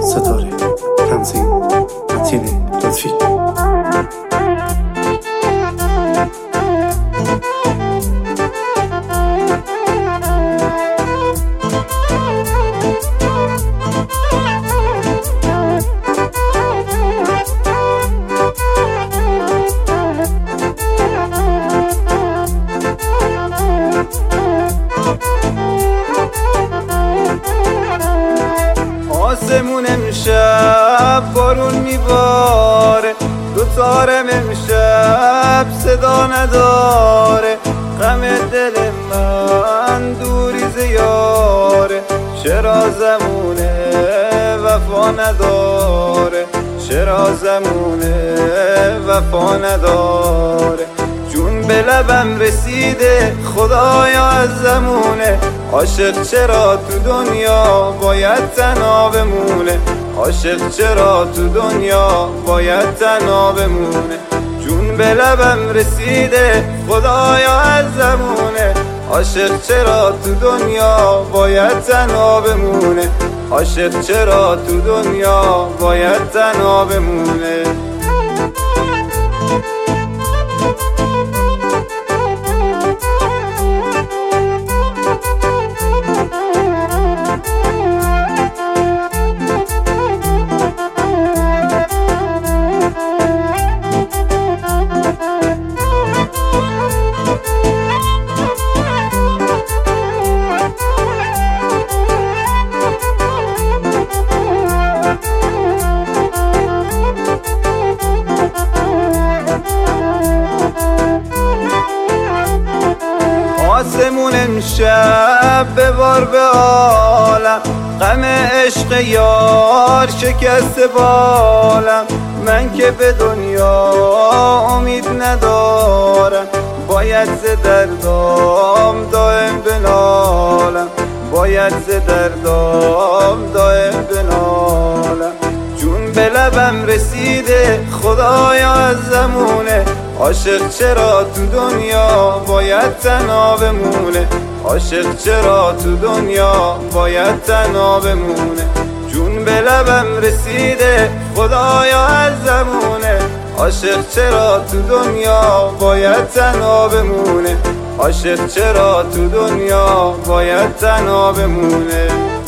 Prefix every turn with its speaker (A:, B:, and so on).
A: ستاره تنظیم متین لطفی.
B: آسمون امشب بارون میباره، دوتارم امشب صدا نداره. غم دل من دوری زیاره، چرا زمونه وفا نداره، چرا زمونه وفا نداره. جون به لبم رسیده خدایا از زمونه، عاشق چرا تو دنیا باید تنها بمونه، عاشق چرا تو دنیا باید تنها بمونه. جون به لبم رسیده خدایا از زمونه، عاشق چرا تو دنیا باید تنها بمونه، عاشق چرا تو دنیا باید تنها بمونه. آسمون امشب ببار به عالم، غم عشق یار شکست بالم. من که به دنیا امید ندارم، باید ز دردام دائم بنالم، باید ز دردام دائم بنالم. جون به لبم رسیده خدایا از زمونه، عاشق چرا تو دنیا باید تنها بمونه، عاشق چرا تو دنیا باید تنها بمونه. جون به لبم رسیده خدایا از زمونه، عاشق چرا تو دنیا باید تنها بمونه، عاشق چرا تو دنیا باید تنها بمونه.